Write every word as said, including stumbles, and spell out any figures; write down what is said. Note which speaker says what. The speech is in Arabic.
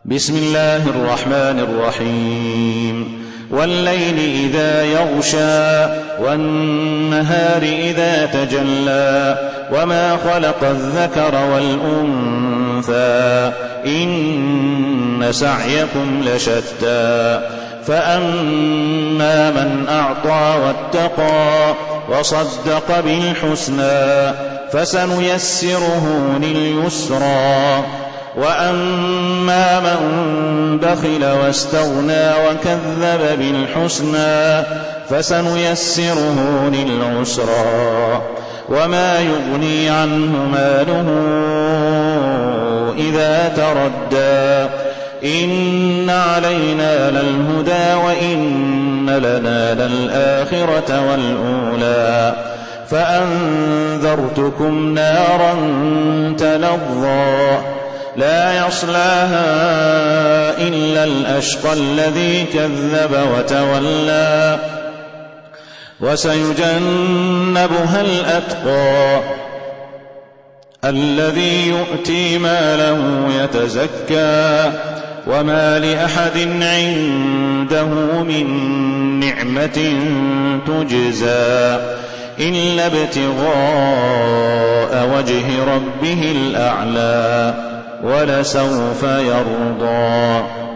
Speaker 1: بسم الله الرحمن الرحيم والليل إذا يغشى والنهار إذا تجلى وما خلق الذكر والأنثى إن سعيكم لشتى فأما من أعطى واتقى وصدق بالحسنى فسنيسره لليسرى وأما من بخل واستغنى وكذب بالحسنى فسنيسره للعسرى وما يغني عنه ماله إذا تردى إن علينا للهدى وإن لنا للآخرة والأولى فأنذرتكم نارا تلظى لا يصلاها إلا الأشقى الذي كذب وتولى وسيجنبها الأتقى الذي يؤتي ماله يتزكى وما لأحد عنده من نعمة تجزى إلا ابتغاء وجه ربه الأعلى ولسوف يرضى.